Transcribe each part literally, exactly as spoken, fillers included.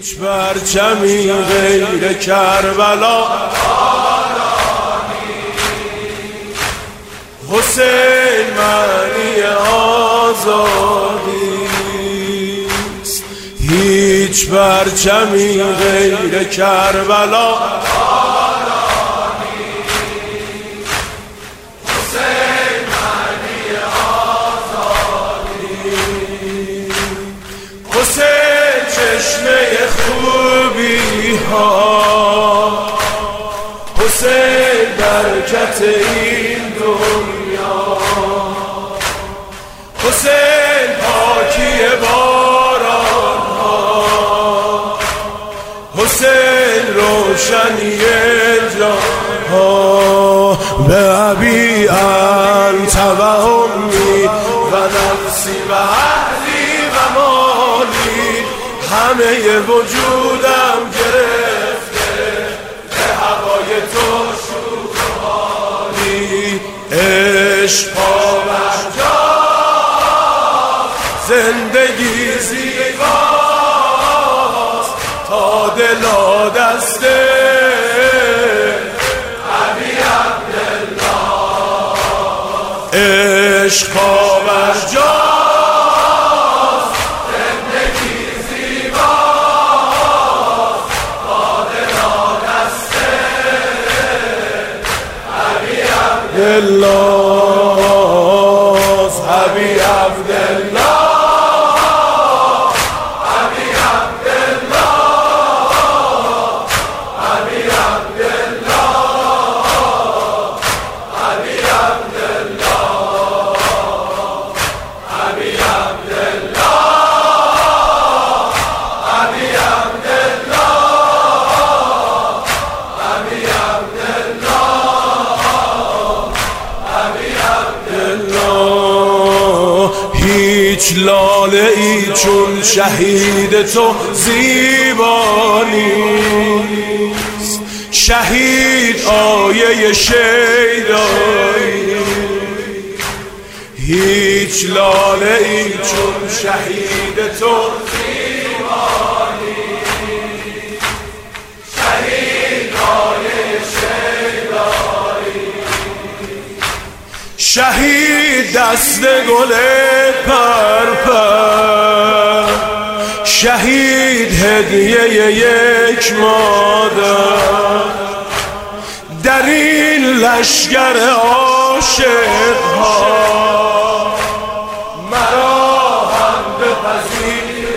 هیچ پرچمی غیر کربلا حسین معنی آزادیست. هیچ پرچمی غیر کربلا چشمه خوبی ها حسین برکت این دنیا حسین پاکی باران ها حسین روشنی جان ها به ابی انت و امی و نفسی و اهلی و مالی همه وجودم گرفته به هوای تو شوخالی. عشق پابرجا زندگی زیباست تا دلا دسته ابی عبدالله. عشق پابرجا الله ابی عبدالله ابی عبدالله ابی عبدالله ابی عبدالله ابی عبدالله ابی عبدالله. هیچ لاله ای چون شهید تو زیبا نیست. شهید آیه شیدایی. هیچ لاله ای چون شهید تو زیبا نیست. شهید آیه شیدایی. شهید دست گل پرپر. شهید هدیه یک مادر. در این لشگر عاشق ها مرا هم بپذیر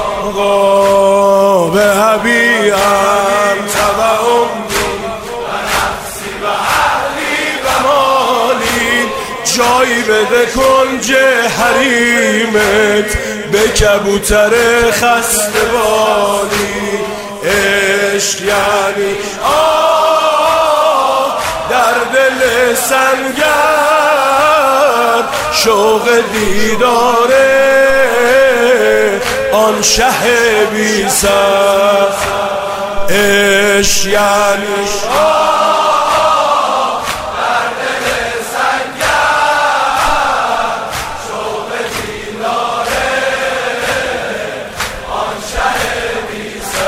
آقا به ابی انت و امی و نفسی و اهلی و مالی. جای بده کنج حریمت به کبوتر خسته بالی. عشق یعنی آه در دل سنگر شوق دیداره آن شه بی سر. عشق یعنی آه در دل سنگر شوق دیداره آن شه بی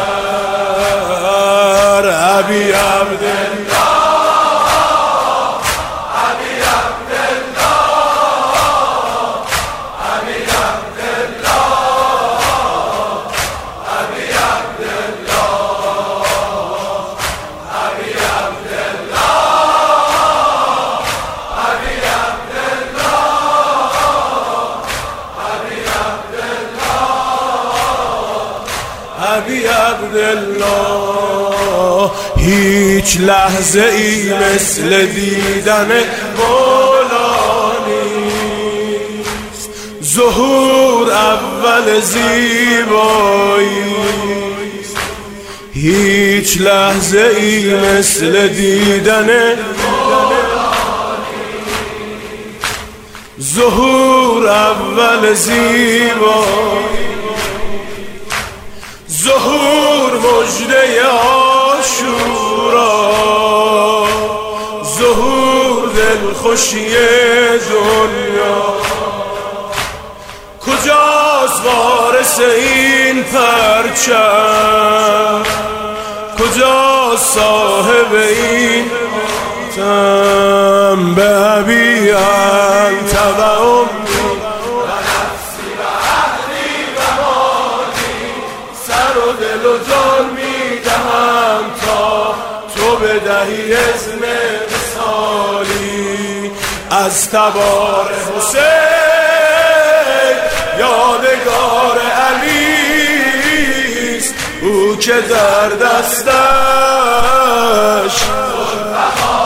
سر. ابی عبدالله ابی عبدالله. هیچ لحظه ای مثل دیدن مولا نیست. ظهور اول زیبایی. هیچ لحظه ای مثل دیدن ظهور اول زیبایی. ظهور مژده عاشورا. ظهور دلخوشی دنیا. کجاست بار وارث این پرچم، کجا صاحب این تم؟ به ابی انت و امی و نفسی و اهلی و مالی، سر و دل و جان میدهم تا تو بدهی اذن وصالی. از تبار حسین یادگار علیست، او که در دستش